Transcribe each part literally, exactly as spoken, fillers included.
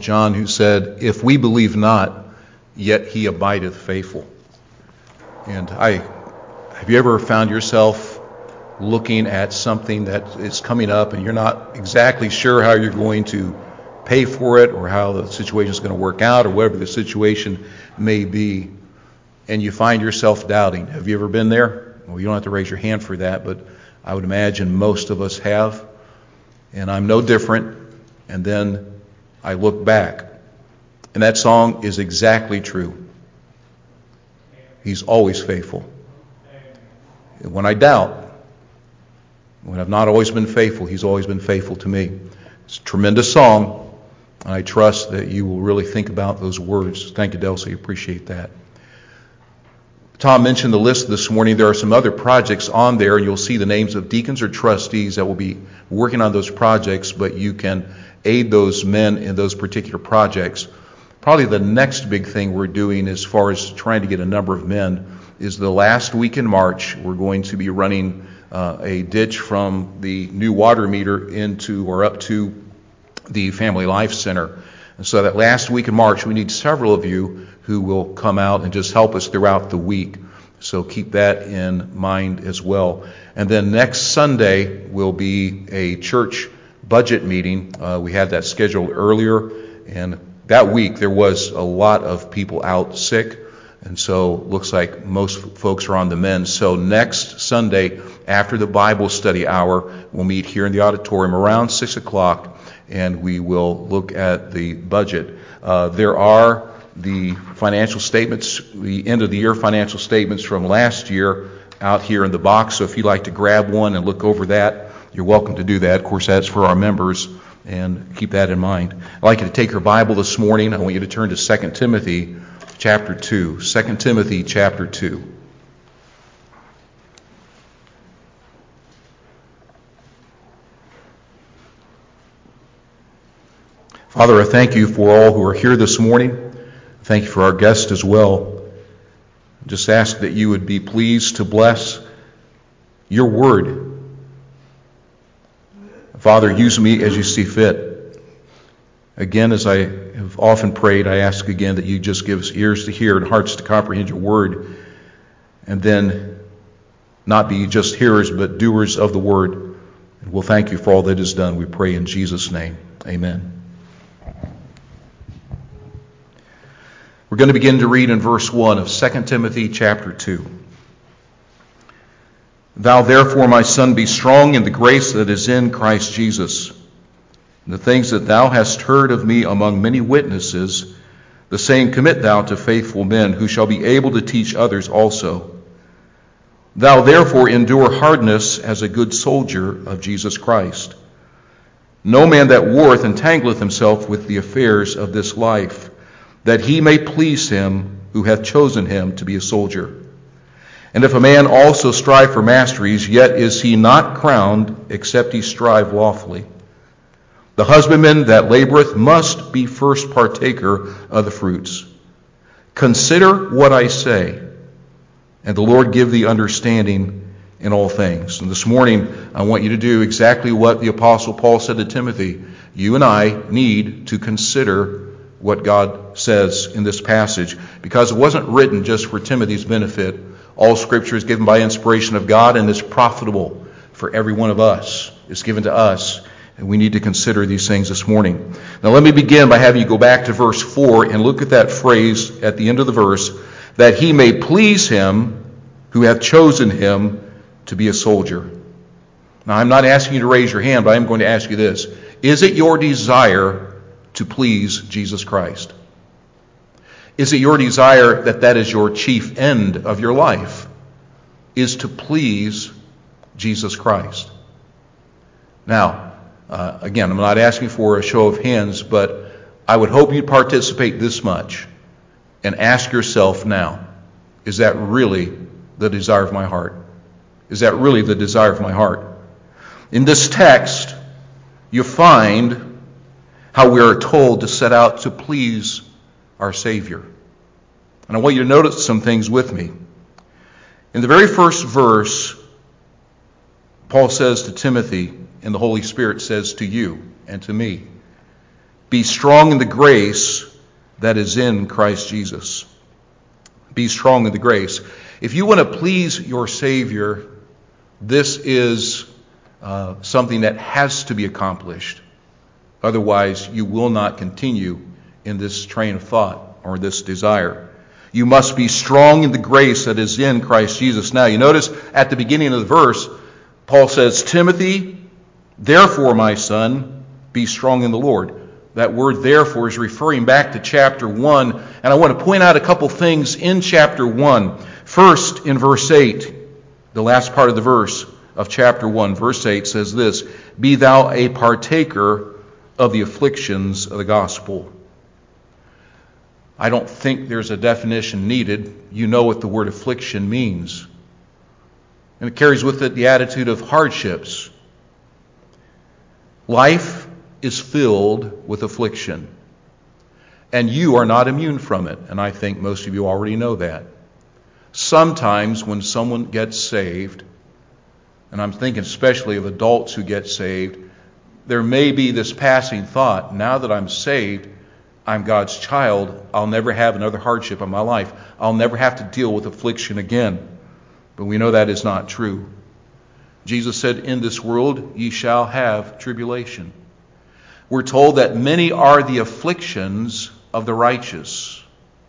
John, who said, "If we believe not, yet he abideth faithful." And I, have you ever found yourself looking at something that is coming up and you're not exactly sure how you're going to pay for it or how the situation is going to work out or whatever the situation may be, and you find yourself doubting? Have you ever been there? Well, you don't have to raise your hand for that, but I would imagine most of us have. And I'm no different. And then I look back. And that song is exactly true. He's always faithful. And when I doubt, when I've not always been faithful, He's always been faithful to me. It's a tremendous song. And I trust that you will really think about those words. Thank you, Delcy. Appreciate that. Tom mentioned the list this morning. There are some other projects on there, and you'll see the names of deacons or trustees that will be working on those projects, but you can aid those men in those particular projects. Probably the next big thing we're doing as far as trying to get a number of men is the last week in March, we're going to be running uh, a ditch from the new water meter into or up to the Family Life Center. And so that last week in March, we need several of you who will come out and just help us throughout the week. So keep that in mind as well. And then next Sunday will be a church budget meeting. Uh, we had that scheduled earlier, and that week there was a lot of people out sick, and so looks like most folks are on the mend. So next Sunday after the Bible study hour, we'll meet here in the auditorium around six o'clock, and we will look at the budget. Uh, there are the financial statements, the end of the year financial statements from last year out here in the box. So if you'd like to grab one and look over that, you're welcome to do that. Of course, that's for our members, and keep that in mind. I'd like you to take your Bible this morning. I want you to turn to Second Timothy chapter two. Second Timothy chapter two. Father, I thank you for all who are here this morning. Thank you for our guests as well. Just ask that you would be pleased to bless your word. Father, use me as you see fit. Again, as I have often prayed, I ask again that you just give us ears to hear and hearts to comprehend your word, and then not be just hearers but doers of the word. And we'll thank you for all that is done. We pray in Jesus' name. Amen. We're going to begin to read in verse one of Second Timothy chapter two. Thou therefore, my son, be strong in the grace that is in Christ Jesus. And the things that thou hast heard of me among many witnesses, the same commit thou to faithful men, who shall be able to teach others also. Thou therefore endure hardness as a good soldier of Jesus Christ. No man that warreth entangleth himself with the affairs of this life, that he may please him who hath chosen him to be a soldier. And if a man also strive for masteries, yet is he not crowned, except he strive lawfully. The husbandman that laboreth must be first partaker of the fruits. Consider what I say, and the Lord give thee understanding in all things. And this morning, I want you to do exactly what the Apostle Paul said to Timothy. You and I need to consider what God says in this passage, because it wasn't written just for Timothy's benefit. All Scripture is given by inspiration of God and is profitable for every one of us. It's given to us, and we need to consider these things this morning. Now let me begin by having you go back to verse four and look at that phrase at the end of the verse, that he may please him who hath chosen him to be a soldier. Now I'm not asking you to raise your hand, but I am going to ask you this. Is it your desire to please Jesus Christ? Is it your desire that that is your chief end of your life, is to please Jesus Christ? Now, uh, again, I'm not asking for a show of hands, but I would hope you'd participate this much and ask yourself now, is that really the desire of my heart? Is that really the desire of my heart? In this text, you find how we are told to set out to please our Savior. And I want you to notice some things with me. In the very first verse, Paul says to Timothy, and the Holy Spirit says to you and to me, Be strong in the grace that is in Christ Jesus. Be strong in the grace. If you want to please your Savior, this is uh, something that has to be accomplished. Otherwise, you will not continue in this train of thought or this desire. You must be strong in the grace that is in Christ Jesus. Now, you notice at the beginning of the verse, Paul says, Timothy, therefore, my son, be strong in the Lord. That word therefore is referring back to chapter one. And I want to point out a couple things in chapter one. First, in verse eight, the last part of the verse of chapter one, verse eight says this, Be thou a partaker of the afflictions of the gospel. I don't think there's a definition needed. You know what the word affliction means. And it carries with it the attitude of hardships. Life is filled with affliction. And you are not immune from it. And I think most of you already know that. Sometimes when someone gets saved, and I'm thinking especially of adults who get saved, there may be this passing thought, now that I'm saved, I'm God's child, I'll never have another hardship in my life. I'll never have to deal with affliction again. But we know that is not true. Jesus said, in this world ye shall have tribulation. We're told that many are the afflictions of the righteous.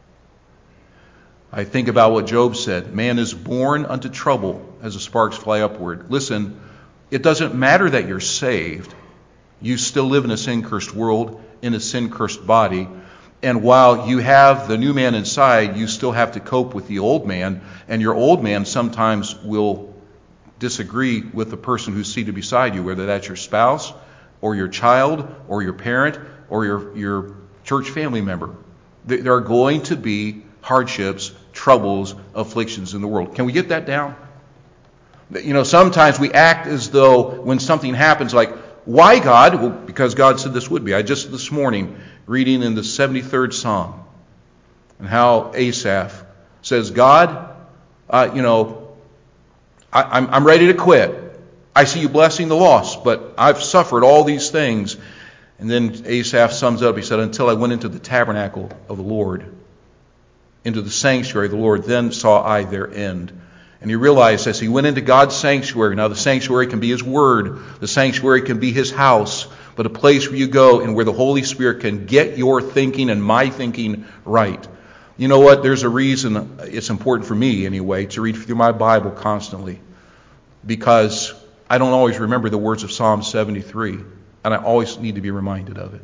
I think about what Job said. Man is born unto trouble as the sparks fly upward. Listen, it doesn't matter that you're saved. You still live in a sin-cursed world, in a sin-cursed body. And while you have the new man inside, you still have to cope with the old man. And your old man sometimes will disagree with the person who's seated beside you, whether that's your spouse or your child or your parent or your, your church family member. There are going to be hardships, troubles, afflictions in the world. Can we get that down? You know, sometimes we act as though when something happens, like, why God? Well, because God said this would be. I just this morning reading in the seventy-third Psalm and how Asaph says, God, uh, you know, I, I'm, I'm ready to quit. I see you blessing the lost, but I've suffered all these things. And then Asaph sums up, he said, until I went into the tabernacle of the Lord, into the sanctuary of the Lord, then saw I their end. And he realized as he went into God's sanctuary, now the sanctuary can be His Word, the sanctuary can be His house, but a place where you go and where the Holy Spirit can get your thinking and my thinking right. You know what? There's a reason it's important for me anyway to read through my Bible constantly, because I don't always remember the words of Psalm seventy-three, and I always need to be reminded of it.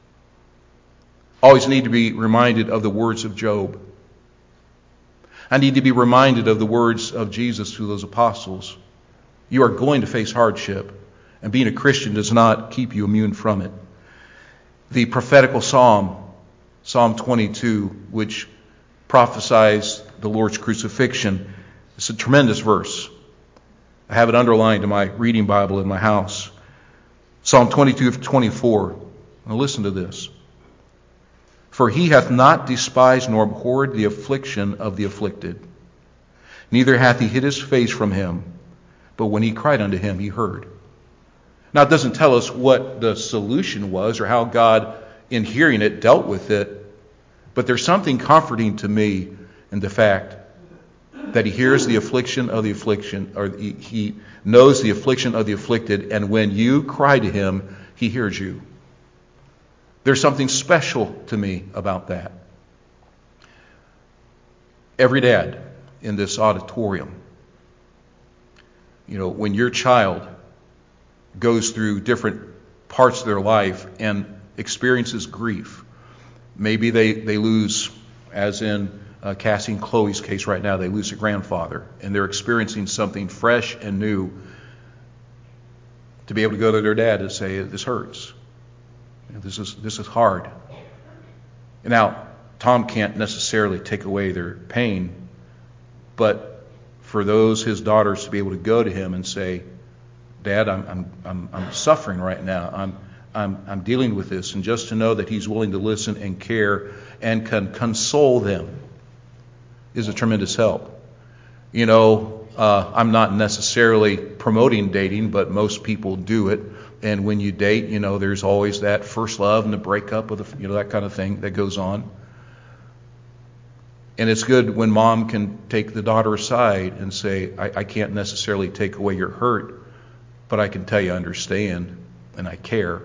Always need to be reminded of the words of Job. I need to be reminded of the words of Jesus through those apostles. You are going to face hardship, and being a Christian does not keep you immune from it. The prophetical psalm, Psalm twenty-two, which prophesies the Lord's crucifixion, it's a tremendous verse. I have it underlined in my reading Bible in my house. Psalm twenty-two, twenty-four. Now listen to this. For he hath not despised nor abhorred the affliction of the afflicted. Neither hath he hid his face from him, but when he cried unto him, he heard. Now it doesn't tell us what the solution was or how God, in hearing it, dealt with it. But there's something comforting to me in the fact that he hears the affliction of the affliction, or he, he knows the affliction of the afflicted, and when you cry to him, he hears you. There's something special to me about that. Every dad in this auditorium, you know, when your child goes through different parts of their life and experiences grief, maybe they, they lose, as in uh, Cassie and Chloe's case right now, they lose a grandfather, and they're experiencing something fresh and new, to be able to go to their dad and say, this hurts. This is this is hard. Now, Tom can't necessarily take away their pain, but for those his daughters to be able to go to him and say, Dad, I'm I'm I'm, I'm suffering right now. I'm I'm I'm dealing with this, and just to know that he's willing to listen and care and can console them is a tremendous help. You know, uh, I'm not necessarily promoting dating, but most people do it. And when you date, you know, there's always that first love and the breakup of the, you know, that kind of thing that goes on. And it's good when mom can take the daughter aside and say, I, I can't necessarily take away your hurt, but I can tell you I understand and I care.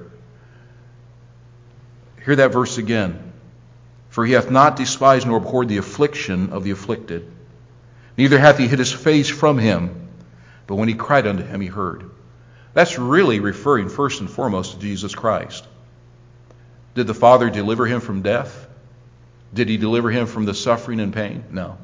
Hear that verse again. For he hath not despised nor abhorred the affliction of the afflicted. Neither hath he hid his face from him, but when he cried unto him, he heard. That's really referring first and foremost to Jesus Christ. Did the Father deliver him from death? Did he deliver him from the suffering and pain? No.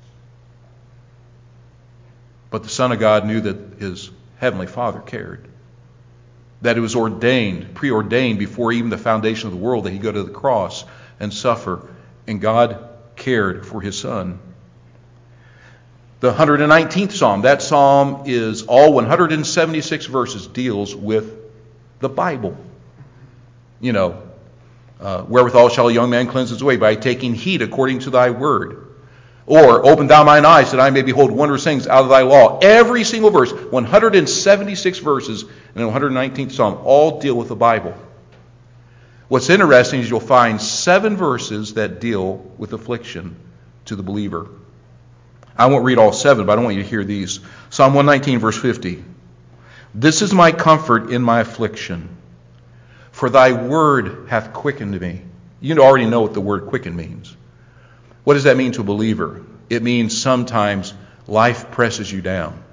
But the Son of God knew that his heavenly Father cared. That it was ordained, preordained before even the foundation of the world that he go to the cross and suffer. And God cared for his Son. The one hundred nineteenth Psalm, that psalm is all one hundred seventy-six verses, deals with the Bible. You know, uh, wherewithal shall a young man cleanse his way? By taking heed according to thy word. Or, open thou mine eyes that I may behold wondrous things out of thy law. Every single verse, one hundred seventy-six verses in the one hundred nineteenth Psalm, all deal with the Bible. What's interesting is you'll find seven verses that deal with affliction to the believer. I won't read all seven, but I don't want you to hear these. Psalm one nineteen, verse fifty. This is my comfort in my affliction, for thy word hath quickened me. You already know what the word quicken means. What does that mean to a believer? It means sometimes life presses you down.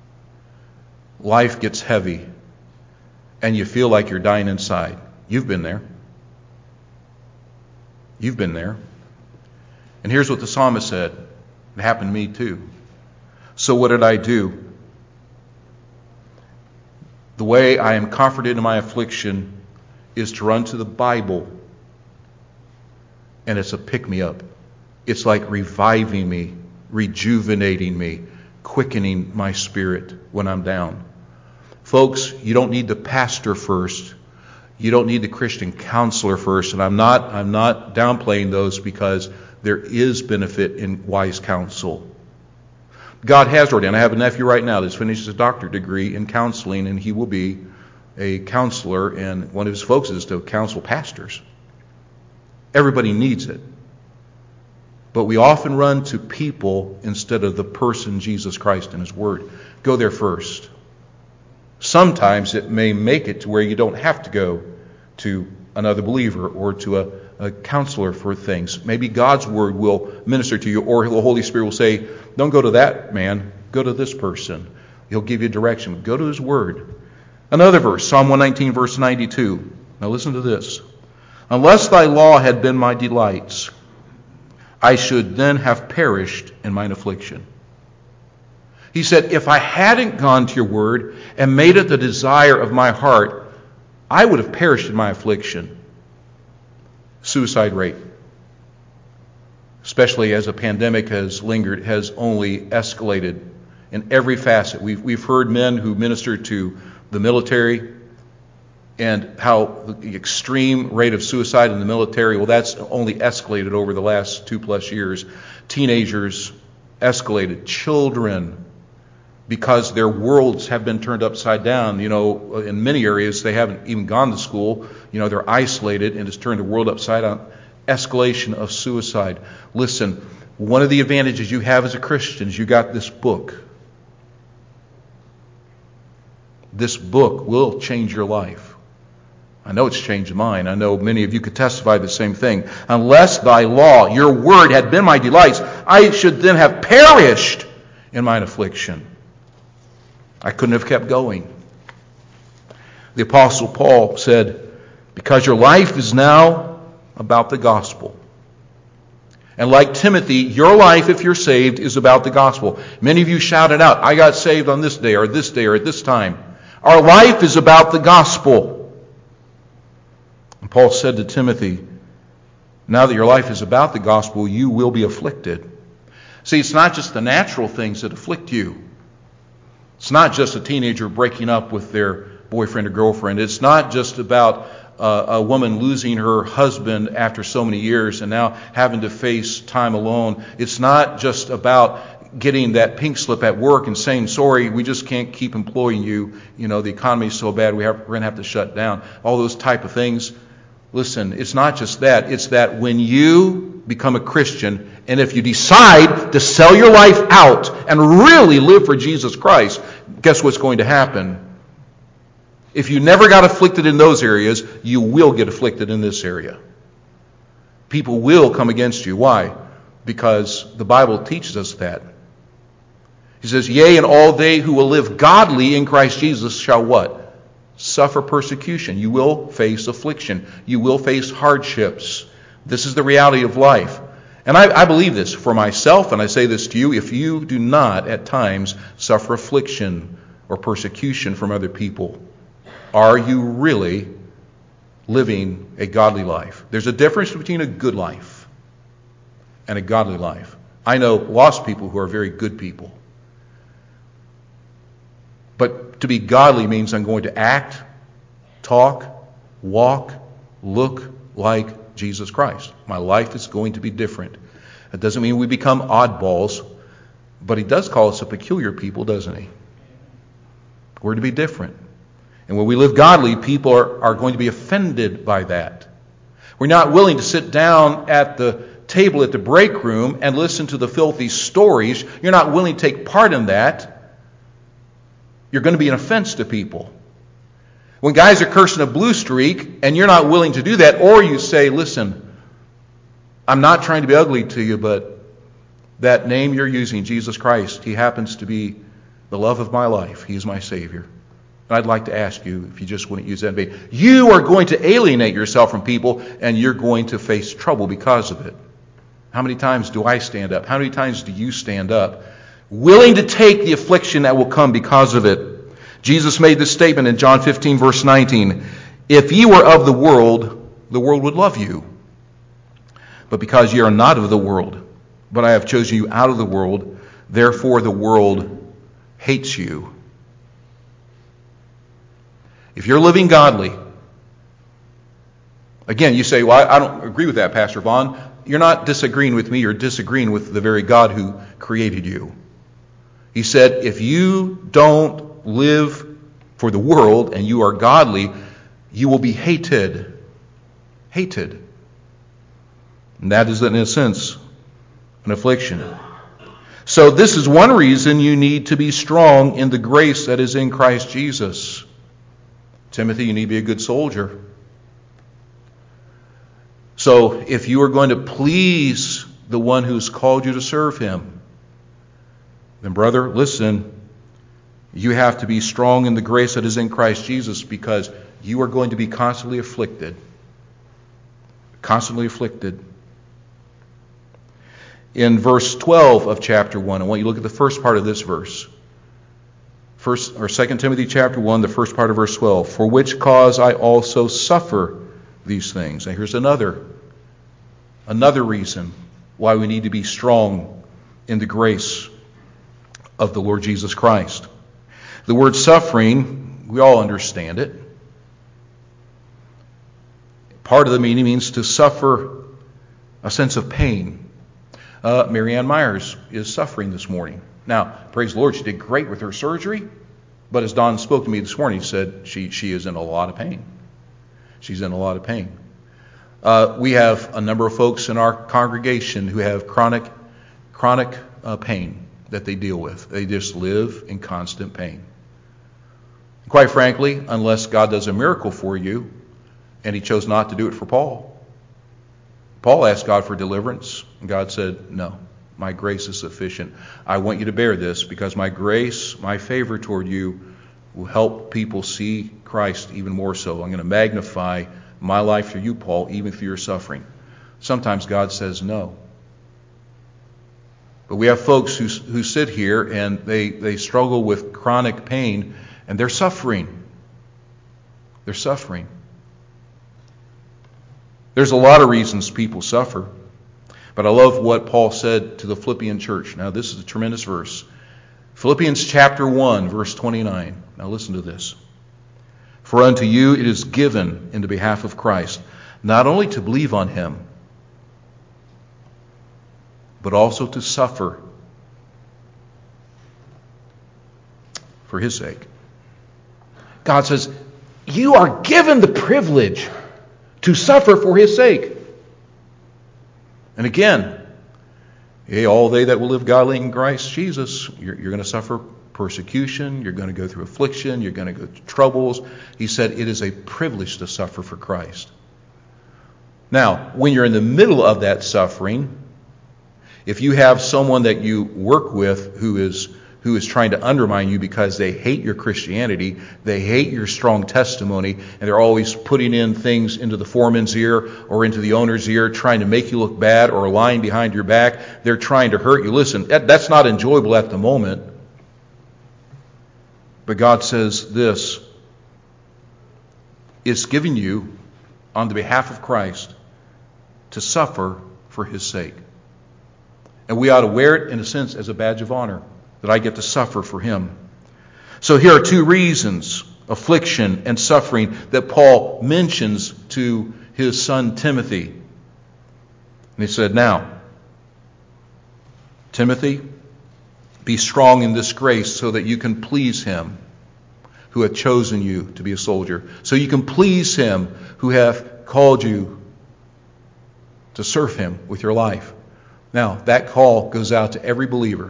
Life gets heavy, and you feel like you're dying inside. You've been there. You've been there. And here's what the psalmist said. It happened to me too. So what did I do? The way I am comforted in my affliction is to run to the Bible. And it's a pick-me-up. It's like reviving me, rejuvenating me, quickening my spirit when I'm down. Folks, you don't need the pastor first. You don't need the Christian counselor first. And I'm not, I'm not downplaying those, because there is benefit in wise counsel. God has ordained. I have a nephew right now that's finished his doctorate degree in counseling, and he will be a counselor, and one of his focus is to counsel pastors. Everybody needs it. But we often run to people instead of the person, Jesus Christ, and his word. Go there first. Sometimes it may make it to where you don't have to go to another believer or to a, a counselor for things. Maybe God's word will minister to you, or the Holy Spirit will say, don't go to that man, go to this person. He'll give you direction. Go to his word. Another verse, Psalm one nineteen, verse ninety-two. Now listen to this. Unless thy law had been my delights, I should then have perished in mine affliction. He said, if I hadn't gone to your word and made it the desire of my heart, I would have perished in my affliction. Suicide rate, especially as a pandemic has lingered, has only escalated in every facet. We've, we've heard men who minister to the military and how the extreme rate of suicide in the military, well, that's only escalated over the last two plus years. Teenagers escalated. Children, because their worlds have been turned upside down. You know, in many areas, they haven't even gone to school. You know, they're isolated, and it's turned the world upside down. Escalation of suicide. Listen, one of the advantages you have as a Christian is you got this book. This book will change your life. I know it's changed mine. I know many of you could testify the same thing. Unless thy law, your word, had been my delights, I should then have perished in mine affliction. I couldn't have kept going. The Apostle Paul said, because your life is now about the gospel. And like Timothy, your life, if you're saved, is about the gospel. Many of you shouted out, I got saved on this day or this day or at this time. Our life is about the gospel. And Paul said to Timothy, now that your life is about the gospel, you will be afflicted. See, it's not just the natural things that afflict you. It's not just a teenager breaking up with their boyfriend or girlfriend. It's not just about uh, a woman losing her husband after so many years and now having to face time alone. It's not just about getting that pink slip at work and saying, sorry, we just can't keep employing you. You know, the economy is so bad, we have, we're going to have to shut down. All those type of things. Listen, it's not just that. It's that when you become a Christian, and if you decide to sell your life out and really live for Jesus Christ, guess what's going to happen? If you never got afflicted in those areas, you will get afflicted in this area. People will come against you. Why? Because the Bible teaches us that. He says, yea, and all they who will live godly in Christ Jesus shall what? Suffer persecution. You will face affliction. You will face hardships. This is the reality of life. And I, I believe this for myself, and I say this to you, if you do not at times suffer affliction or persecution from other people, are you really living a godly life? There's a difference between a good life and a godly life. I know lost people who are very good people. But to be godly means I'm going to act, talk, walk, look like Jesus Christ. My life is going to be different. That doesn't mean we become oddballs, but he does call us a peculiar people, doesn't he? We're to be different. And when we live godly, people are, are going to be offended by that. We're not willing to sit down at the table at the break room and listen to the filthy stories. You're not willing to take part in that. You're going to be an offense to people. When guys are cursing a blue streak and you're not willing to do that, or you say, listen, I'm not trying to be ugly to you, but that name you're using, Jesus Christ, he happens to be the love of my life. He is my Savior. And I'd like to ask you if you just wouldn't use that name. You are going to alienate yourself from people and you're going to face trouble because of it. How many times do I stand up? How many times do you stand up? Willing to take the affliction that will come because of it. Jesus made this statement in John fifteen, verse nineteen. If ye were of the world, the world would love you. But because ye are not of the world, but I have chosen you out of the world, therefore the world hates you. If you're living godly, again, you say, well, I don't agree with that, Pastor Vaughn. You're not disagreeing with me. You're disagreeing with the very God who created you. He said, if you don't live for the world and you are godly, you will be hated. Hated. And that is, in a sense, an affliction. So this is one reason you need to be strong in the grace that is in Christ Jesus. Timothy, you need to be a good soldier. So if you are going to please the one who's called you to serve him, then brother, listen, you have to be strong in the grace that is in Christ Jesus, because you are going to be constantly afflicted. Constantly afflicted. In verse twelve of chapter one, I want you to look at the first part of this verse. First or Second Timothy chapter one, the first part of verse twelve. For which cause I also suffer these things. Now here's another, another reason why we need to be strong in the grace of the Lord Jesus Christ. The word suffering, we all understand it. Part of the meaning means to suffer a sense of pain. Uh, Marianne Myers is suffering this morning. Now, praise the Lord, she did great with her surgery. But as Don spoke to me this morning, he said she, she is in a lot of pain. She's in a lot of pain. Uh, we have a number of folks in our congregation who have chronic, chronic uh, pain that they deal with. They just live in constant pain. Quite frankly, unless God does a miracle for you, and he chose not to do it for Paul. Paul asked God for deliverance, and God said, no, my grace is sufficient. I want you to bear this because my grace, my favor toward you will help people see Christ even more so. I'm going to magnify my life through you, Paul, even through your suffering. Sometimes God says no. But we have folks who who sit here and they, they struggle with chronic pain and they're suffering. They're suffering. There's a lot of reasons people suffer. But I love what Paul said to the Philippian church. Now this is a tremendous verse. Philippians chapter one, verse twenty-nine. Now listen to this. For unto you it is given in the behalf of Christ, not only to believe on him, but also to suffer for His sake. God says, you are given the privilege to suffer for His sake. And again, hey, all they that will live godly in Christ Jesus, you're, you're going to suffer persecution, you're going to go through affliction, you're going to go through troubles. He said it is a privilege to suffer for Christ. Now, when you're in the middle of that suffering, if you have someone that you work with who is who is trying to undermine you because they hate your Christianity, they hate your strong testimony, and they're always putting in things into the foreman's ear or into the owner's ear, trying to make you look bad or lying behind your back, they're trying to hurt you. Listen, that, that's not enjoyable at the moment. But God says this, it's given you on the behalf of Christ to suffer for His sake. And we ought to wear it, in a sense, as a badge of honor, that I get to suffer for Him. So here are two reasons, affliction and suffering, that Paul mentions to his son Timothy. And he said, now, Timothy, be strong in this grace so that you can please Him who hath chosen you to be a soldier. So you can please Him who hath called you to serve Him with your life. Now, that call goes out to every believer.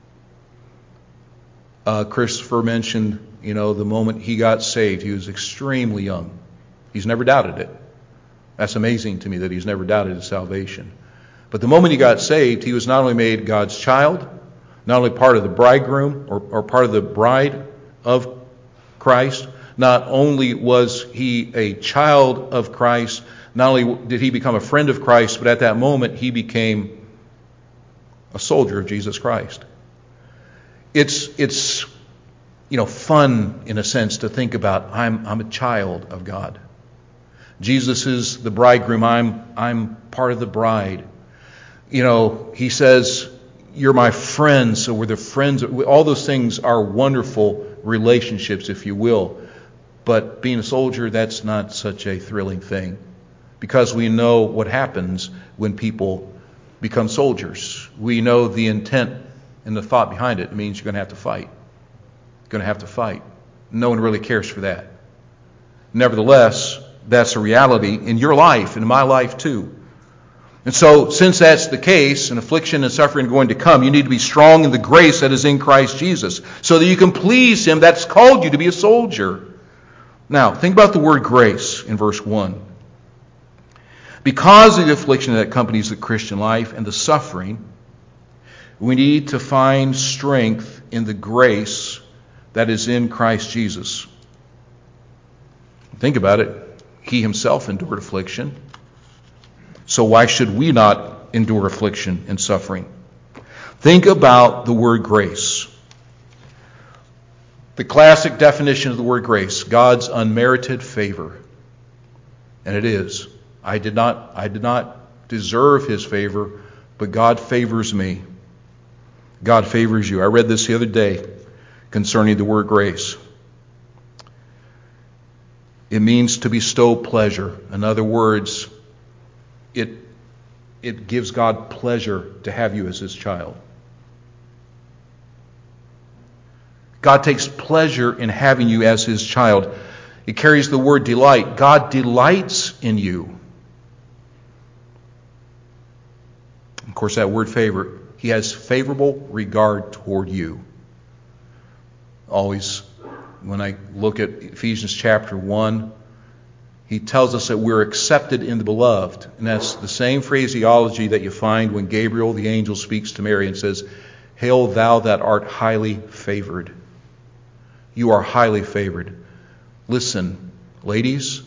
Uh, Christopher mentioned, you know, the moment he got saved, he was extremely young. He's never doubted it. That's amazing to me that he's never doubted his salvation. But the moment he got saved, he was not only made God's child, not only part of the bridegroom or, or part of the bride of Christ, not only was he a child of Christ, not only did he become a friend of Christ, but at that moment he became a soldier of Jesus Christ. It's it's you know fun in a sense to think about I'm I'm a child of God. Jesus is the bridegroom. I'm I'm part of the bride. You know, he says, you're my friends, so we're the friends. All those things are wonderful relationships, if you will. But being a soldier, that's not such a thrilling thing, because we know what happens when people become soldiers. We know the intent and the thought behind it. It means you're going to have to fight. You're going to have to fight. No one really cares for that. Nevertheless, that's a reality in your life and in my life too. And so, since that's the case, and affliction and suffering are going to come, you need to be strong in the grace that is in Christ Jesus, so that you can please Him that's called you to be a soldier. Now, think about the word grace in verse one. Because of the affliction that accompanies the Christian life and the suffering, we need to find strength in the grace that is in Christ Jesus. Think about it. He Himself endured affliction. So why should we not endure affliction and suffering? Think about the word grace. The classic definition of the word grace, God's unmerited favor. And it is. I did not, I did not deserve His favor, but God favors me. God favors you. I read this the other day concerning the word grace. It means to bestow pleasure. In other words, it, it gives God pleasure to have you as His child. God takes pleasure in having you as His child. It carries the word delight. God delights in you. Of course, that word favor, He has favorable regard toward you. Always, when I look at Ephesians chapter one, he tells us that we're accepted in the beloved. And that's the same phraseology that you find when Gabriel, the angel, speaks to Mary and says, "Hail thou that art highly favored." You are highly favored. Listen, ladies,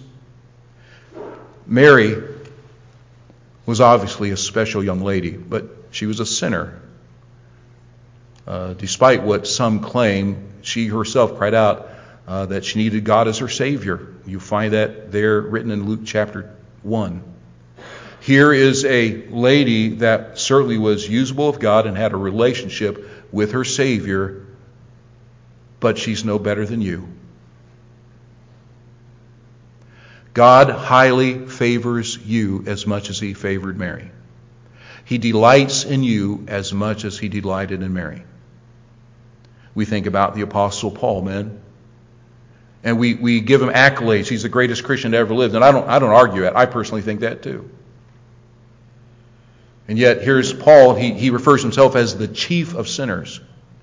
Mary was obviously a special young lady, but she was a sinner. Uh, despite what some claim, she herself cried out uh, that she needed God as her Savior. You find that there written in Luke chapter one. Here is a lady that certainly was usable of God and had a relationship with her Savior, but she's no better than you. God highly favors you as much as He favored Mary. He delights in you as much as He delighted in Mary. We think about the Apostle Paul, man. And we, we give him accolades. He's the greatest Christian to ever lived. And I don't I don't argue that. I personally think that too. And yet here's Paul. He, he refers himself as the chief of sinners.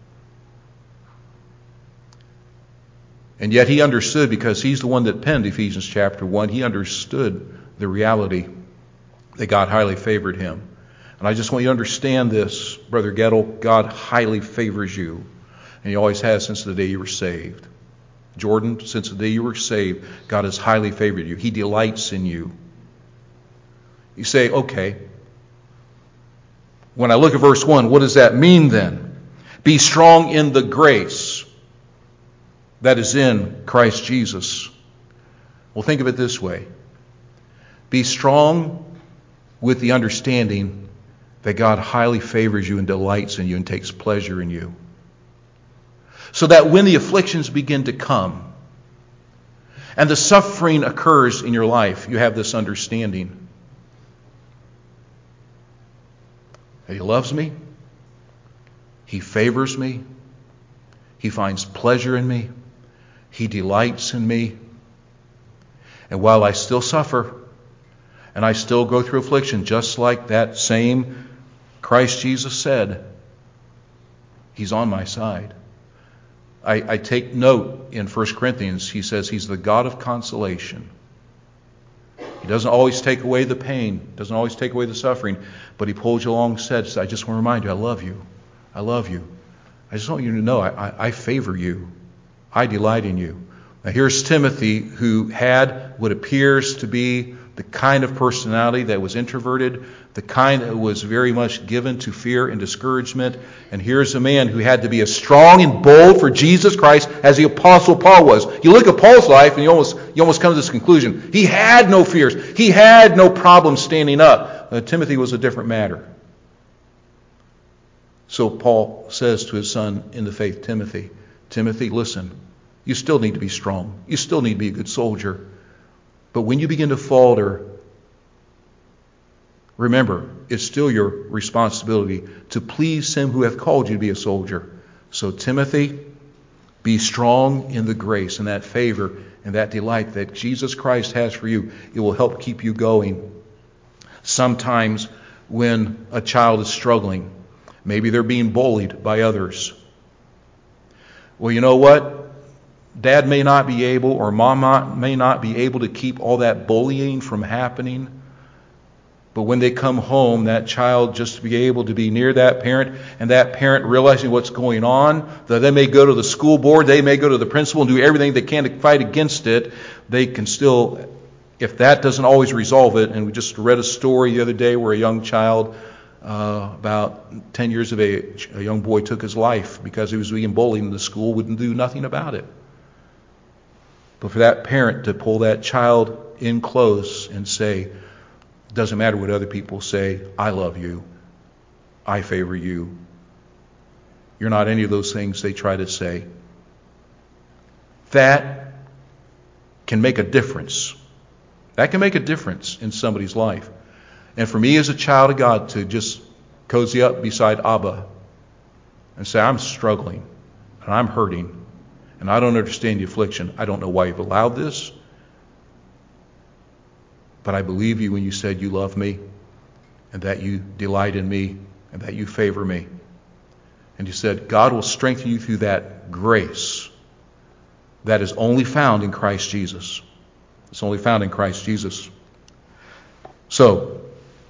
And yet he understood, because he's the one that penned Ephesians chapter one, he understood the reality that God highly favored him. And I just want you to understand this, Brother Gettle. God highly favors you. And he always has since the day you were saved. Jordan, since the day you were saved, God has highly favored you. He delights in you. You say, okay, when I look at verse one, what does that mean then? Be strong in the grace that is in Christ Jesus. Well, think of it this way. Be strong with the understanding that God highly favors you and delights in you and takes pleasure in you. So that when the afflictions begin to come and the suffering occurs in your life, you have this understanding. He loves me. He favors me. He finds pleasure in me. He delights in me. And while I still suffer and I still go through affliction, just like that same Christ Jesus said, He's on my side. I, I take note in First Corinthians, he says He's the God of consolation. He doesn't always take away the pain, doesn't always take away the suffering, but He pulls you along and says, I just want to remind you, I love you. I love you. I just want you to know I, I, I favor you. I delight in you. Now here's Timothy, who had what appears to be the kind of personality that was introverted, the kind that was very much given to fear and discouragement. And here's a man who had to be as strong and bold for Jesus Christ as the Apostle Paul was. You look at Paul's life and you almost you almost come to this conclusion. He had no fears. He had no problem standing up. Uh, Timothy was a different matter. So Paul says to his son in the faith, Timothy, Timothy, listen, you still need to be strong. You still need to be a good soldier. But when you begin to falter, remember, it's still your responsibility to please Him who hath called you to be a soldier. So Timothy, be strong in the grace and that favor and that delight that Jesus Christ has for you. It will help keep you going. Sometimes when a child is struggling, maybe they're being bullied by others. Well, you know what? Dad may not be able, or mom may not be able to keep all that bullying from happening. But when they come home, that child just to be able to be near that parent, and that parent realizing what's going on, that they may go to the school board, they may go to the principal and do everything they can to fight against it, they can still, if that doesn't always resolve it, and we just read a story the other day where a young child, uh, about ten years of age, a young boy took his life because he was being bullied and the school wouldn't do nothing about it. But for that parent to pull that child in close and say, doesn't matter what other people say, I love you. I favor you. You're not any of those things they try to say. That can make a difference. That can make a difference in somebody's life. And for me as a child of God to just cozy up beside Abba and say, I'm struggling and I'm hurting. And I don't understand the affliction. I don't know why you've allowed this. But I believe you when you said you love me and that you delight in me and that you favor me. And you said God will strengthen you through that grace that is only found in Christ Jesus. It's only found in Christ Jesus. So,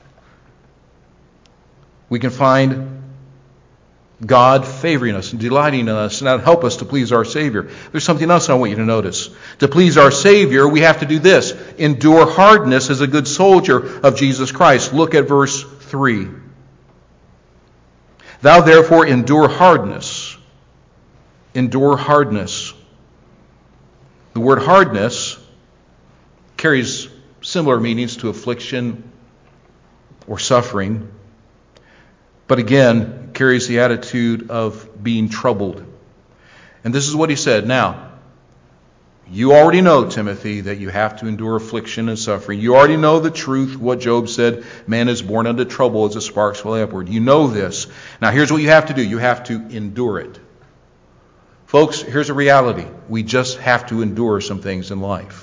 we can find God favoring us and delighting in us, and that will help us to please our Savior. There's something else I want you to notice. To please our Savior, we have to do this. Endure hardness as a good soldier of Jesus Christ. Look at verse three. Thou therefore endure hardness. Endure hardness. The word hardness carries similar meanings to affliction or suffering. But again, carries the attitude of being troubled. And this is what he said. Now, you already know, Timothy, that you have to endure affliction and suffering. You already know the truth, what Job said, man is born unto trouble as the sparks fly upward. You know this. Now, here's what you have to do. You have to endure it. Folks, here's a reality. We just have to endure some things in life.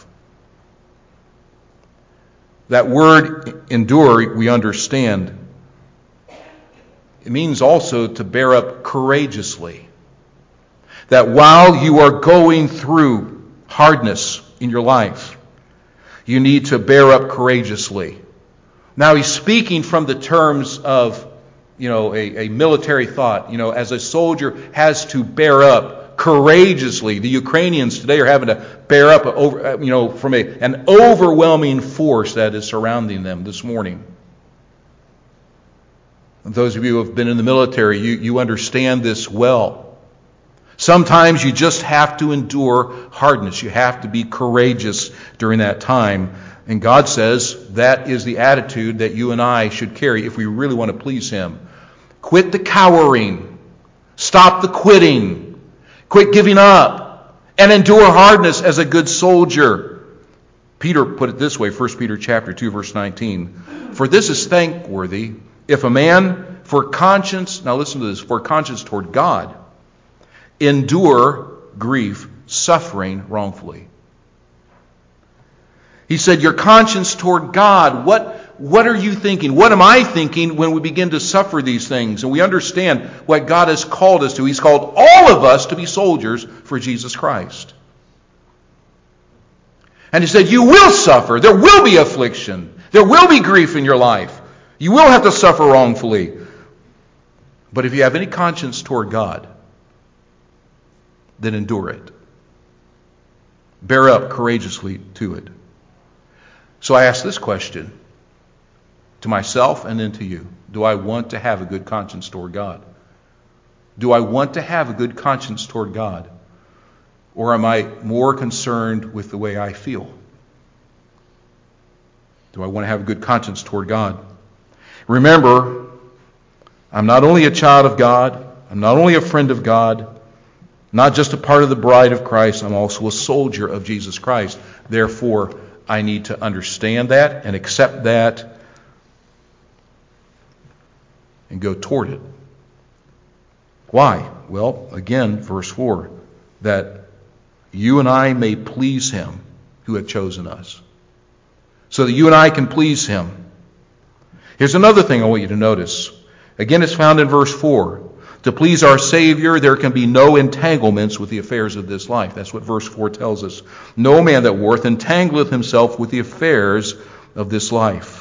That word endure, we understand. It means also to bear up courageously. That while you are going through hardness in your life, you need to bear up courageously. Now he's speaking from the terms of, you know, a, a military thought. You know, as a soldier has to bear up courageously. The Ukrainians today are having to bear up over, you know, from a, an overwhelming force that is surrounding them this morning. And those of you who have been in the military, you, you understand this well. Sometimes you just have to endure hardness. You have to be courageous during that time. And God says that is the attitude that you and I should carry if we really want to please Him. Quit the cowering. Stop the quitting. Quit giving up. And endure hardness as a good soldier. Peter put it this way, First Peter chapter two, verse nineteen. For this is thankworthy, if a man for conscience, now listen to this, for conscience toward God, endure grief, suffering wrongfully. He said, your conscience toward God, what, what are you thinking? What am I thinking when we begin to suffer these things? And we understand what God has called us to. He's called all of us to be soldiers for Jesus Christ. And He said, you will suffer. There will be affliction. There will be grief in your life. You will have to suffer wrongfully. But if you have any conscience toward God, then endure it. Bear up courageously to it. So I ask this question to myself and then to you. Do I want to have a good conscience toward God? Do I want to have a good conscience toward God? Or am I more concerned with the way I feel? Do I want to have a good conscience toward God? Remember, I'm not only a child of God, I'm not only a friend of God, not just a part of the bride of Christ, I'm also a soldier of Jesus Christ. Therefore, I need to understand that and accept that and go toward it. Why? Well, again, verse four, that you and I may please Him who hath chosen us. So that you and I can please Him. Here's another thing I want you to notice. Again, it's found in verse four. To please our Savior, there can be no entanglements with the affairs of this life. That's what verse four tells us. No man that warreth entangleth himself with the affairs of this life.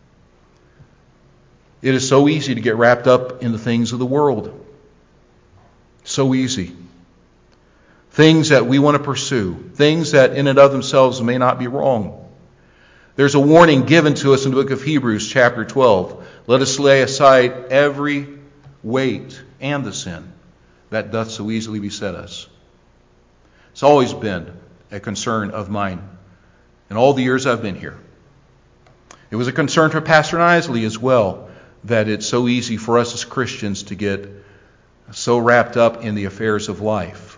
It is so easy to get wrapped up in the things of the world. So easy. Things that we want to pursue. Things that in and of themselves may not be wrong. There's a warning given to us in the book of Hebrews chapter twelve. Let us lay aside every weight and the sin that doth so easily beset us. It's always been a concern of mine in all the years I've been here. It was a concern for Pastor Isley as well, that it's so easy for us as Christians to get so wrapped up in the affairs of life.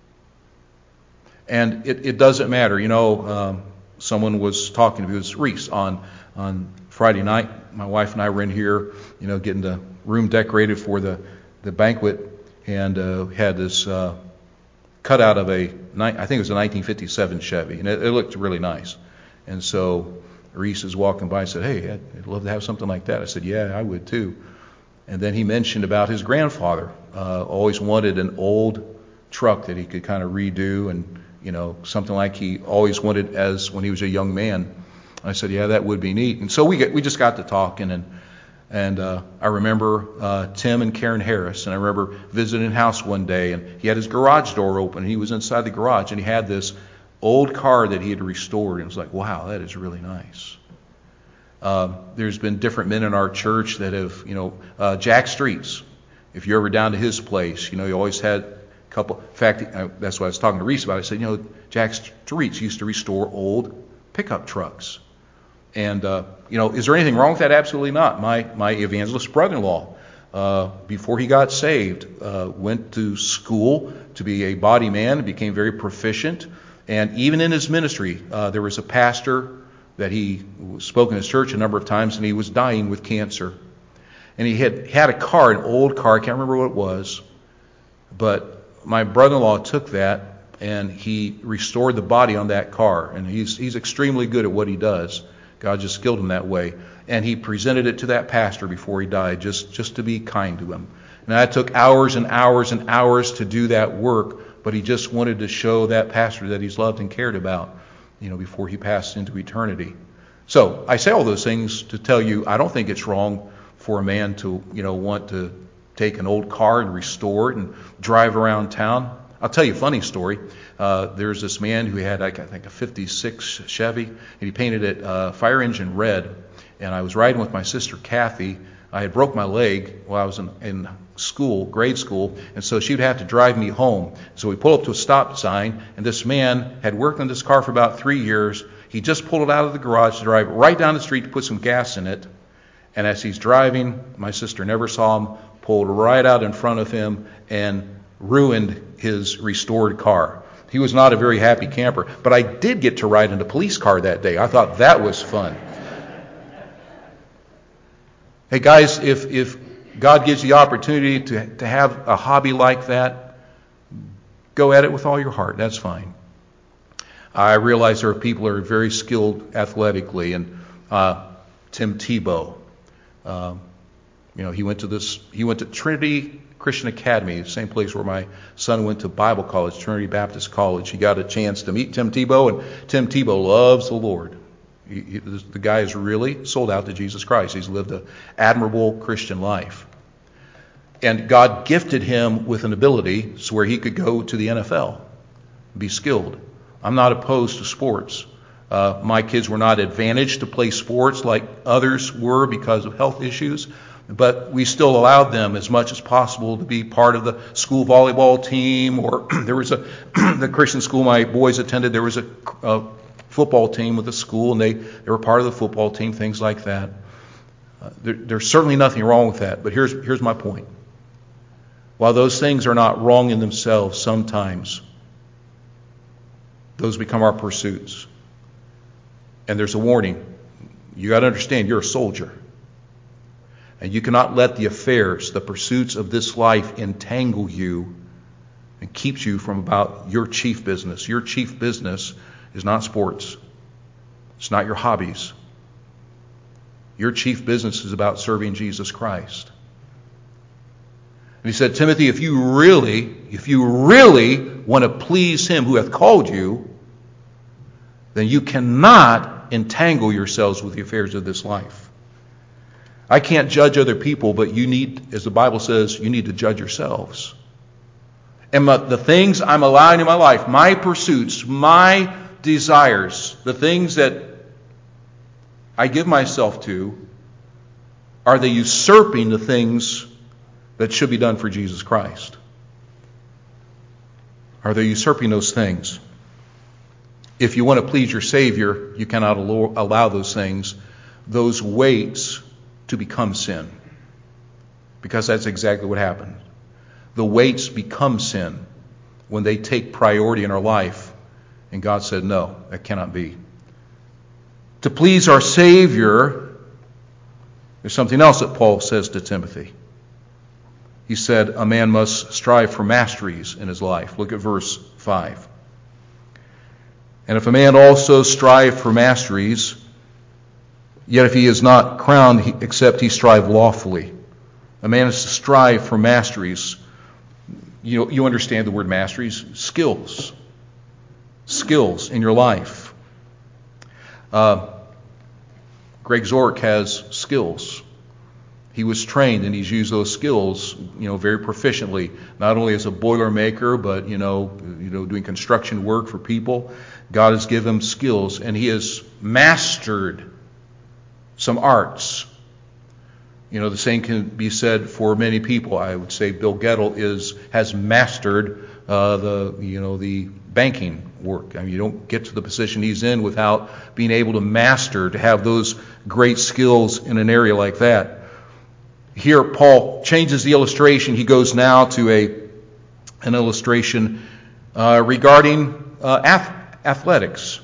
And it, it doesn't matter. You know, um, someone was talking to me, it was Reese, on, on Friday night. My wife and I were in here, you know, getting the room decorated for the, the banquet, and uh, had this uh, cutout of a, I think it was a nineteen fifty-seven Chevy, and it, it looked really nice. And so Reese is walking by and said, hey, I'd, I'd love to have something like that. I said, yeah, I would too. And then he mentioned about his grandfather. Uh, always wanted an old truck that he could kind of redo, and, you know, something like he always wanted as when he was a young man. I said, yeah, that would be neat. And so we get, we just got to talking, and And uh, I remember uh, Tim and Karen Harris, and I remember visiting a house one day, and he had his garage door open, and he was inside the garage, and he had this old car that he had restored, and it was like, wow, that is really nice. Uh, there's been different men in our church that have, you know, uh, Jack Streets. If you're ever down to his place, you know, he always had a couple. In fact, I, that's what I was talking to Reese about. I said, you know, Jack Streets used to restore old pickup trucks. And, uh, you know, is there anything wrong with that? Absolutely not. My my evangelist brother-in-law, uh, before he got saved, uh, went to school to be a body man, became very proficient. And even in his ministry, uh, there was a pastor that he spoke in his church a number of times, and he was dying with cancer. And he had had a car, an old car, I can't remember what it was, but my brother-in-law took that and he restored the body on that car. And he's he's extremely good at what he does. God just skilled him that way. And he presented it to that pastor before he died, just, just to be kind to him. And that took hours and hours and hours to do that work, but he just wanted to show that pastor that he's loved and cared about, you know, before he passed into eternity. So I say all those things to tell you I don't think it's wrong for a man to, you know, want to take an old car and restore it and drive around town. I'll tell you a funny story. Uh, there's this man who had, like, I think, a fifty-six Chevy, and he painted it uh, fire engine red. And I was riding with my sister Kathy. I had broke my leg while I was in, in school, grade school, and so she would have to drive me home. So we pulled up to a stop sign, and this man had worked on this car for about three years. He just pulled it out of the garage to drive right down the street to put some gas in it. And as he's driving, my sister never saw him, pulled right out in front of him and ruined his restored car. He was not a very happy camper, but I did get to ride in a police car that day. I thought that was fun. Hey guys, if if God gives you the opportunity to, to have a hobby like that, go at it with all your heart. That's fine. I realize there are people who are very skilled athletically, and uh, Tim Tebow, uh, you know, he went to this. He went to Trinity Christian Academy, the same place where my son went to Bible college, Trinity Baptist College. He got a chance to meet Tim Tebow, and Tim Tebow loves the Lord. He, he, the guy is really sold out to Jesus Christ. He's lived an admirable Christian life. And God gifted him with an ability so where he could go to the N F L, be skilled. I'm not opposed to sports. Uh, my kids were not advantaged to play sports like others were because of health issues, but we still allowed them as much as possible to be part of the school volleyball team, or there was a the Christian school my boys attended, there was a, a football team with the school, and they, they were part of the football team, things like that. Uh, there, there's certainly nothing wrong with that, but here's here's my point. While those things are not wrong in themselves, sometimes those become our pursuits. And there's a warning. You got to understand, you're a soldier. And you cannot let the affairs, the pursuits of this life entangle you and keeps you from about your chief business. Your chief business is not sports. It's not your hobbies. Your chief business is about serving Jesus Christ. And he said, Timothy, if you really, if you really want to please him who hath called you, then you cannot entangle yourselves with the affairs of this life. I can't judge other people, but you need, as the Bible says, you need to judge yourselves. And my, the things I'm allowing in my life, my pursuits, my desires, the things that I give myself to, are they usurping the things that should be done for Jesus Christ? Are they usurping those things? If you want to please your Savior, you cannot allow those things, those weights, to become sin. Because that's exactly what happened. The weights become sin when they take priority in our life. And God said, no, that cannot be. To please our Savior, there's something else that Paul says to Timothy. He said a man must strive for masteries in his life. Look at verse five. And if a man also strive for masteries, yet if he is not crowned, except he strive lawfully. A man is to strive for masteries. You, you understand the word masteries? Skills. Skills in your life. Uh, Greg Zork has skills. He was trained and he's used those skills, you know, very proficiently. Not only as a boiler maker, but, you know, you know, doing construction work for people. God has given him skills, and he has mastered some arts. You know, the same can be said for many people. I would say Bill Gettle is has mastered uh, the you know the banking work. I mean, you don't get to the position he's in without being able to master, to have those great skills in an area like that. Here, Paul changes the illustration. He goes now to a an illustration uh, regarding uh, ath- athletics.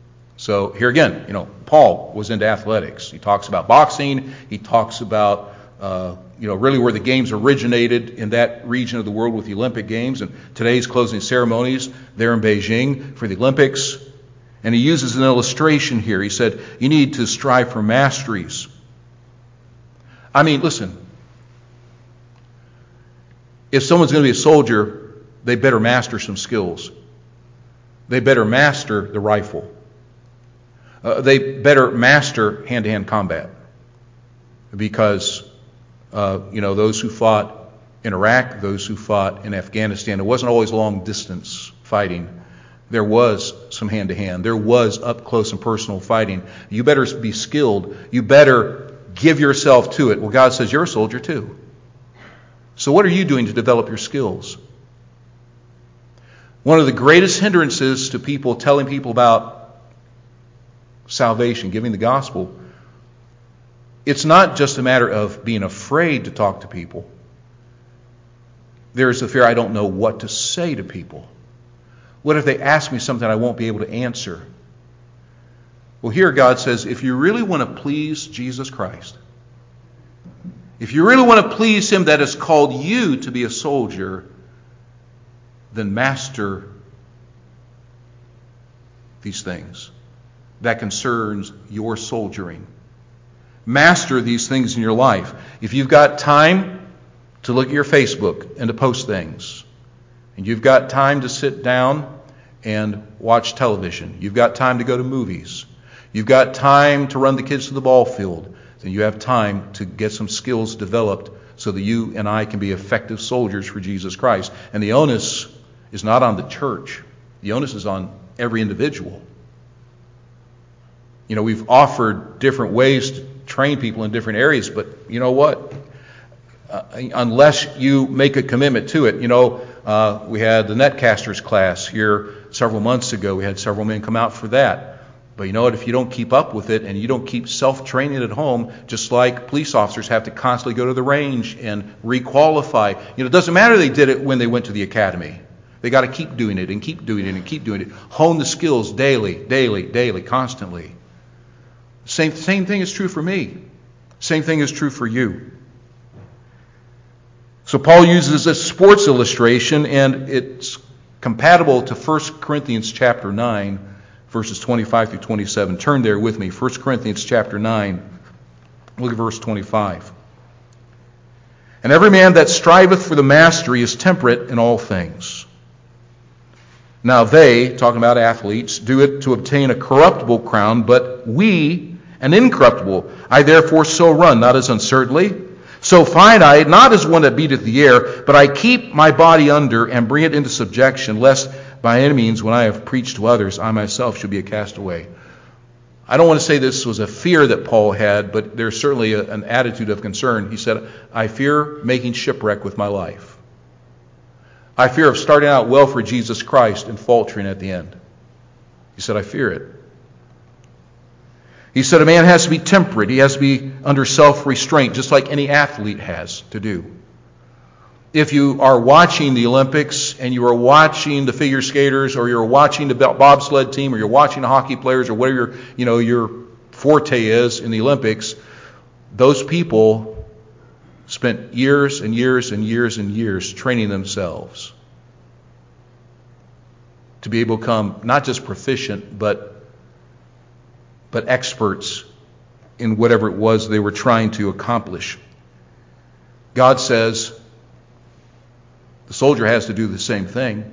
So here again, you know, Paul was into athletics. He talks about boxing. He talks about uh, you know, really where the games originated in that region of the world with the Olympic Games. And today's closing ceremonies there in Beijing for the Olympics. And he uses an illustration here. He said, you need to strive for masteries. I mean, listen, if someone's going to be a soldier, they better master some skills. They better master the rifle. Uh, they better master hand-to-hand combat. Because, uh, you know, those who fought in Iraq, those who fought in Afghanistan, it wasn't always long-distance fighting. There was some hand-to-hand. There was up-close and personal fighting. You better be skilled. You better give yourself to it. Well, God says you're a soldier too. So what are you doing to develop your skills? One of the greatest hindrances to people telling people about salvation, giving the gospel, it's not just a matter of being afraid to talk to people. There's the fear I don't know what to say to people. What if they ask me something I won't be able to answer? Well, here God says, if you really want to please Jesus Christ, if you really want to please Him that has called you to be a soldier, then master these things that concerns your soldiering. Master these things in your life. If you've got time to look at your Facebook and to post things, and you've got time to sit down and watch television, you've got time to go to movies, you've got time to run the kids to the ball field, then you have time to get some skills developed so that you and I can be effective soldiers for Jesus Christ. And the onus is not on the church. The onus is on every individual. You know, we've offered different ways to train people in different areas, but you know what? Uh, unless you make a commitment to it. You know, uh, we had the Netcasters class here several months ago. We had several men come out for that. But you know what? If you don't keep up with it and you don't keep self-training at home, just like police officers have to constantly go to the range and requalify. You know, it doesn't matter they did it when they went to the academy. They got to keep doing it and keep doing it and keep doing it. Hone the skills daily, daily, daily, constantly. Same, same thing is true for me. Same thing is true for you. So Paul uses a sports illustration, and it's compatible to First Corinthians chapter nine, verses twenty-five through twenty-seven. Turn there with me. First Corinthians chapter nine. Look at verse twenty-five. And every man that striveth for the mastery is temperate in all things. Now they, talking about athletes, do it to obtain a corruptible crown, but we an incorruptible. I therefore so run, not as uncertainly, so fight I, not as one that beateth the air, but I keep my body under and bring it into subjection, lest by any means, when I have preached to others, I myself should be a castaway. I don't want to say this was a fear that Paul had, but there's certainly a, an attitude of concern. He said, I fear making shipwreck with my life. I fear of starting out well for Jesus Christ and faltering at the end. He said, I fear it. He said a man has to be temperate. He has to be under self-restraint, just like any athlete has to do. If you are watching the Olympics and you are watching the figure skaters, or you're watching the bobsled team, or you're watching the hockey players, or whatever your, you know, your forte is in the Olympics, those people spent years and years and years and years training themselves to be able to become not just proficient, but but experts in whatever it was they were trying to accomplish. God says the soldier has to do the same thing.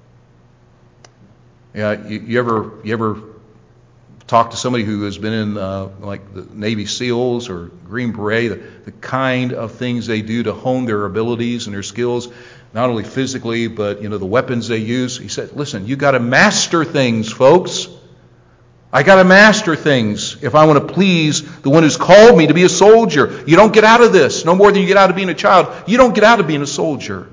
Yeah, you, you ever you ever talk to somebody who has been in uh, like the Navy SEALs or Green Beret, the, the kind of things they do to hone their abilities and their skills, not only physically, but you know the weapons they use. He said, "Listen, you got to master things, folks. I got to master things if I want to please the one who's called me to be a soldier. You don't get out of this no more than you get out of being a child. You don't get out of being a soldier."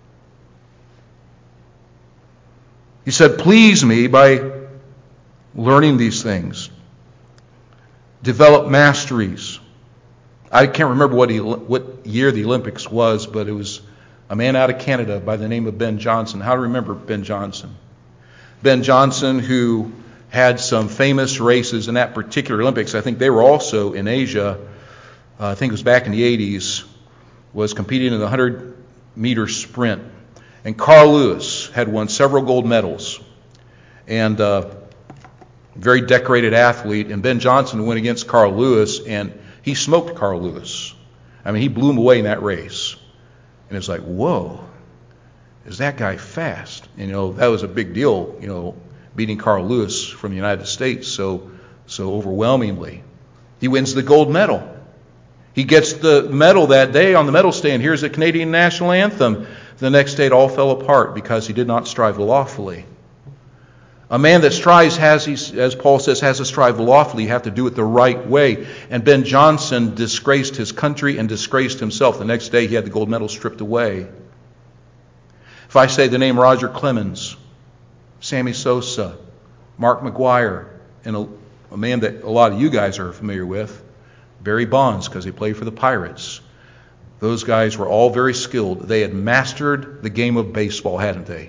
He said, please me by learning these things. Develop masteries. I can't remember what, he, what year the Olympics was, but it was a man out of Canada by the name of Ben Johnson. How to remember Ben Johnson? Ben Johnson, who had some famous races in that particular Olympics. I think they were also in Asia. uh, I think it was back in the eighties, was competing in the one hundred meter sprint. And Carl Lewis had won several gold medals. And uh, very decorated athlete. And Ben Johnson went against Carl Lewis, and he smoked Carl Lewis. I mean, he blew him away in that race. And it's like, whoa, is that guy fast? And, you know, that was a big deal, you know, beating Carl Lewis from the United States so so overwhelmingly. He wins the gold medal. He gets the medal that day on the medal stand. Here's the Canadian national anthem. The next day it all fell apart because he did not strive lawfully. A man that strives has, as Paul says, has to strive lawfully. You have to do it the right way. And Ben Johnson disgraced his country and disgraced himself. The next day he had the gold medal stripped away. If I say the name Roger Clemens, Sammy Sosa, Mark McGuire, and a, a man that a lot of you guys are familiar with, Barry Bonds, because he played for the Pirates. Those guys were all very skilled. They had mastered the game of baseball, hadn't they?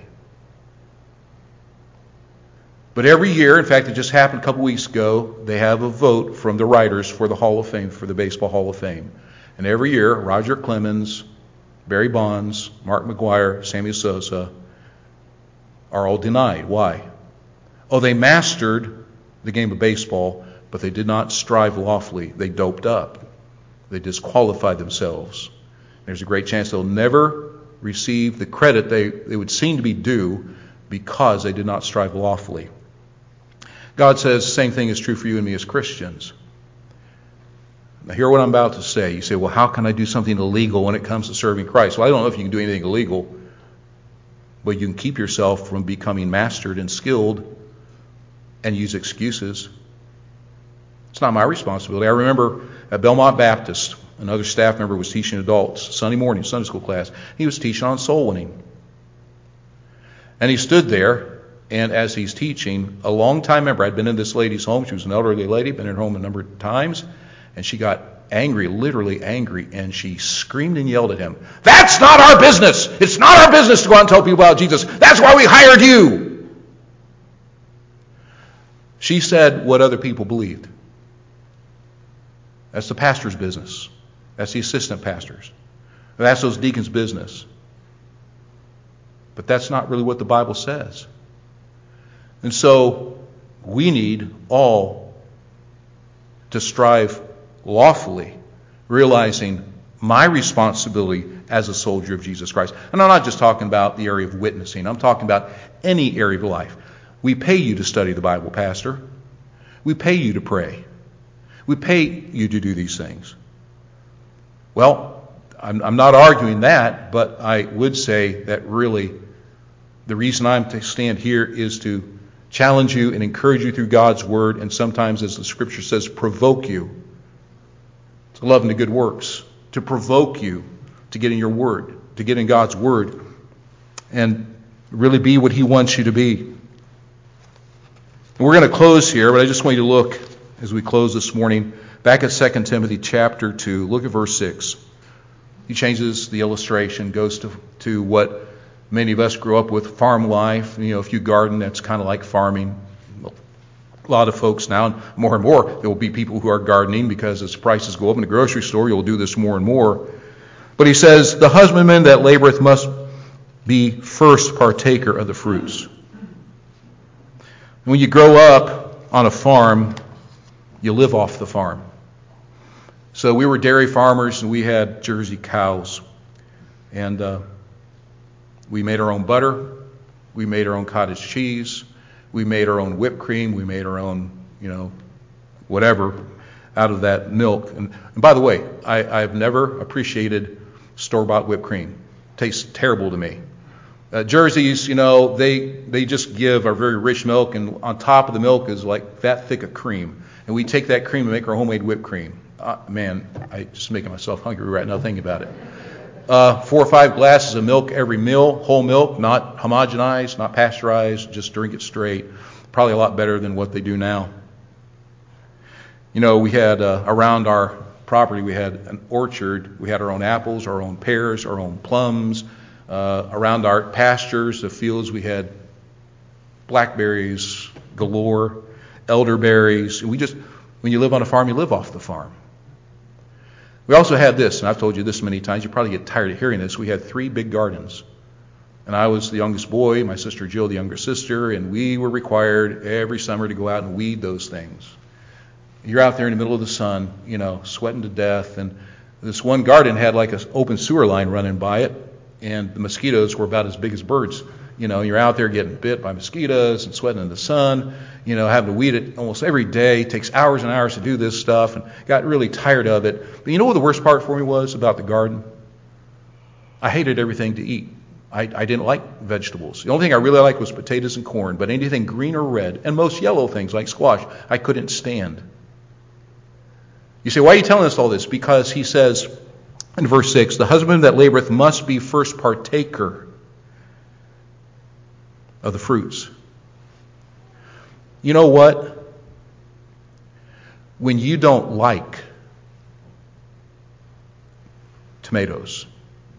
But every year, in fact, it just happened a couple weeks ago, they have a vote from the writers for the Hall of Fame, for the Baseball Hall of Fame. And every year, Roger Clemens, Barry Bonds, Mark McGuire, Sammy Sosa are all denied. Why? Oh, they mastered the game of baseball, but they did not strive lawfully. They doped up. They disqualified themselves. There's a great chance they'll never receive the credit they, they would seem to be due because they did not strive lawfully. God says the same thing is true for you and me as Christians. Now, hear what I'm about to say. You say, well, how can I do something illegal when it comes to serving Christ? Well, I don't know if you can do anything illegal, but you can keep yourself from becoming mastered and skilled and use excuses. It's not my responsibility. I remember at Belmont Baptist, another staff member was teaching adults, Sunday morning, Sunday school class. He was teaching on soul winning. And he stood there, and as he's teaching, a long-time member, I'd been in this lady's home. She was an elderly lady, been in her home a number of times, and she got angry, literally angry, and she screamed and yelled at him, "That's not our business! It's not our business to go out and tell people about Jesus. That's why we hired you!" She said what other people believed. That's the pastor's business. That's the assistant pastor's. That's those deacons' business. But that's not really what the Bible says. And so we need all to strive lawfully, realizing my responsibility as a soldier of Jesus Christ. And I'm not just talking about the area of witnessing. I'm talking about any area of life. We pay you to study the Bible, Pastor. We pay you to pray. We pay you to do these things. Well, I'm, I'm not arguing that, but I would say that really the reason I'm to stand here is to challenge you and encourage you through God's Word, and sometimes, as the Scripture says, provoke you to love and to good works, to provoke you to get in your Word, to get in God's Word, and really be what He wants you to be. And we're going to close here, but I just want you to look, as we close this morning, back at Second Timothy chapter two. Look at verse six. He changes the illustration, goes to, to what many of us grew up with, farm life. You know, if you garden, that's kind of like farming. A lot of folks now, and more and more, there will be people who are gardening because as prices go up in the grocery store, you'll do this more and more. But he says, the husbandman that laboreth must be first partaker of the fruits. When you grow up on a farm, you live off the farm. So we were dairy farmers, and we had Jersey cows. And uh, we made our own butter. We made our own cottage cheese. We made our own whipped cream. We made our own, you know, whatever out of that milk. And, and by the way, I, I've never appreciated store-bought whipped cream. It tastes terrible to me. Uh, Jerseys, you know, they they just give our very rich milk, and on top of the milk is like that thick of cream. And we take that cream and make our homemade whipped cream. Uh, man, I just making myself hungry right now thinking about it. Uh, four or five glasses of milk every meal, whole milk, not homogenized, not pasteurized, just drink it straight. Probably a lot better than what they do now. You know, we had uh, around our property, we had an orchard. We had our own apples, our own pears, our own plums. Uh, around our pastures, the fields, we had blackberries galore, elderberries. We just, when you live on a farm, you live off the farm. We also had this, and I've told you this many times. You probably get tired of hearing this. We had three big gardens. And I was the youngest boy, my sister Jill the younger sister, and we were required every summer to go out and weed those things. You're out there in the middle of the sun, you know, sweating to death. And this one garden had like an open sewer line running by it, and the mosquitoes were about as big as birds. You know, you're out there getting bit by mosquitoes and sweating in the sun, you know, having to weed it almost every day. It takes hours and hours to do this stuff, and got really tired of it. But you know what the worst part for me was about the garden? I hated everything to eat. I, I didn't like vegetables. The only thing I really liked was potatoes and corn, but anything green or red, and most yellow things like squash, I couldn't stand. You say, why are you telling us all this? Because he says in verse six, the husband that laboreth must be first partaker of the fruits. You know what? When you don't like tomatoes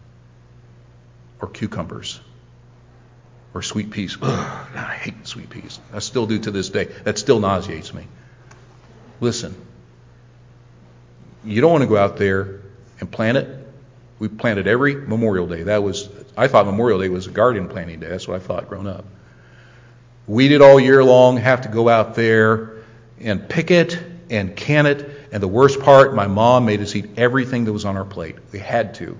or cucumbers or sweet peas, ugh, God, I hate sweet peas. I still do to this day. That still nauseates me. Listen, you don't want to go out there and plant it. We planted every Memorial Day. That was, I thought Memorial Day was a garden planting day. That's what I thought growing up. Weed it all year long, have to go out there and pick it and can it. And the worst part, my mom made us eat everything that was on our plate. We had to.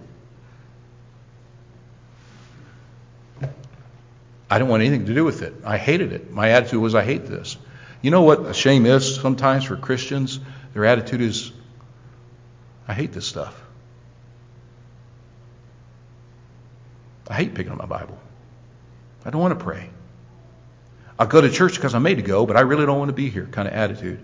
I didn't want anything to do with it. I hated it. My attitude was, I hate this. You know what a shame is sometimes for Christians? Their attitude is, I hate this stuff. I hate picking up my Bible. I don't want to pray. I'll go to church because I'm made to go, but I really don't want to be here kind of attitude.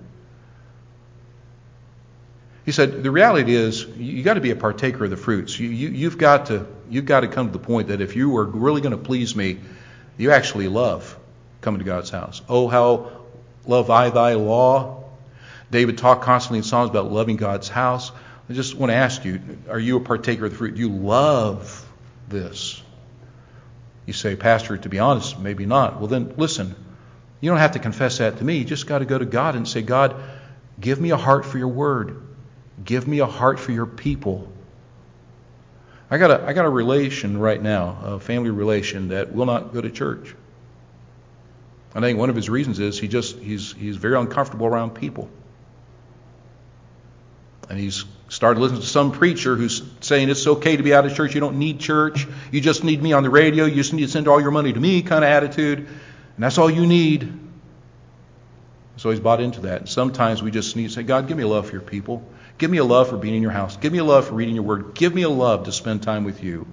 He said, the reality is, you got to be a partaker of the fruits. You, you, you've got to, you've got to come to the point that if you are really going to please me, you actually love coming to God's house. Oh, how love I thy law. David talked constantly in Psalms about loving God's house. I just want to ask you, are you a partaker of the fruit? Do you love this? You say, Pastor, to be honest, maybe not. Well, then listen, you don't have to confess that to me. You just got to go to God and say, God, give me a heart for your word. Give me a heart for your people. I got a I got a relation right now, a family relation that will not go to church. I think one of his reasons is he just he's he's very uncomfortable around people. And he's started listening to some preacher who's saying it's okay to be out of church. You don't need church. You just need me on the radio. You just need to send all your money to me kind of attitude. And that's all you need. So he's bought into that. And sometimes we just need to say, God, give me a love for your people. Give me a love for being in your house. Give me a love for reading your word. Give me a love to spend time with you.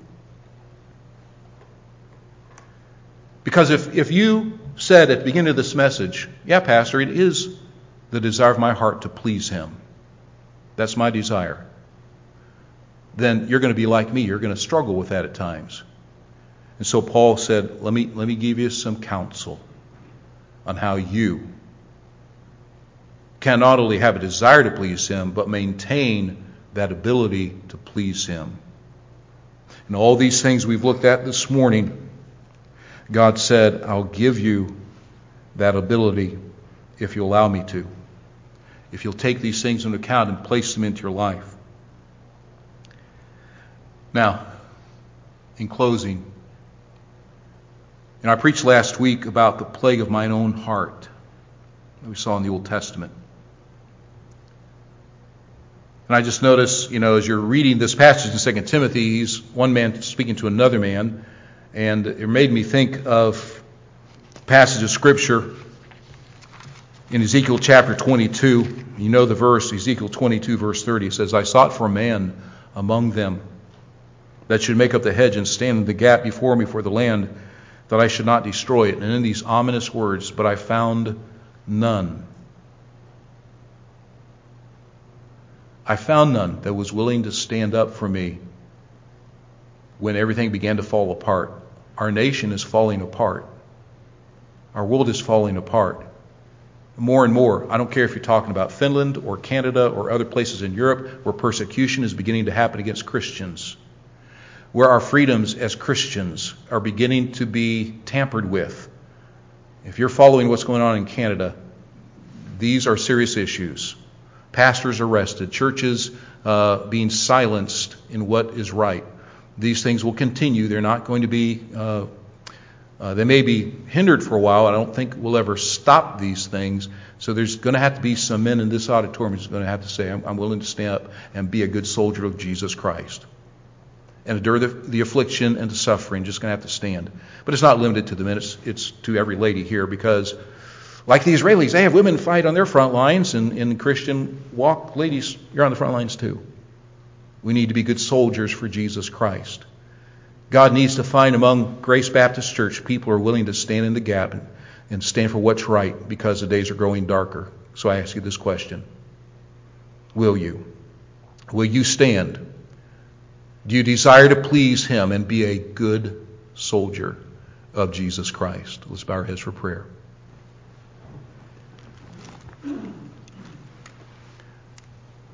Because if, if you said at the beginning of this message, yeah, Pastor, it is the desire of my heart to please him. That's my desire. Then you're going to be like me. You're going to struggle with that at times. And so Paul said, let me, let me give you some counsel on how you can not only have a desire to please him, but maintain that ability to please him. And all these things we've looked at this morning, God said, I'll give you that ability if you allow me to. If you'll take these things into account and place them into your life. Now, in closing, and I preached last week about the plague of mine own heart that we saw in the Old Testament. And I just noticed, you know, as you're reading this passage in Second Timothy, he's one man speaking to another man, and it made me think of a passage of Scripture in Ezekiel chapter twenty-two. You know the verse, Ezekiel twenty-two, verse thirty. It says, I sought for a man among them that should make up the hedge and stand in the gap before me for the land, that I should not destroy it. And in these ominous words, but I found none. I found none that was willing to stand up for me when everything began to fall apart. Our nation is falling apart. Our world is falling apart. More and more, I don't care if you're talking about Finland or Canada or other places in Europe where persecution is beginning to happen against Christians, where our freedoms as Christians are beginning to be tampered with. If you're following what's going on in Canada, these are serious issues. pastors arrested, churches uh, being silenced in what is right. These things will continue. They're not going to be, uh, uh, they may be hindered for a while. I don't think we'll ever stop these things. So there's going to have to be some men in this auditorium who's going to have to say, I'm, I'm willing to stand up and be a good soldier of Jesus Christ. And endure the, the affliction and the suffering, just going to have to stand. But it's not limited to the men, it's, it's to every lady here, because like the Israelis, they have women fight on their front lines, and in the Christian walk, ladies, you're on the front lines too. We need to be good soldiers for Jesus Christ. God needs to find among Grace Baptist Church people who are willing to stand in the gap and, and stand for what's right, because the days are growing darker. So I ask you this question. Will you? Will you stand? Do you desire to please Him and be a good soldier of Jesus Christ? Let's bow our heads for prayer.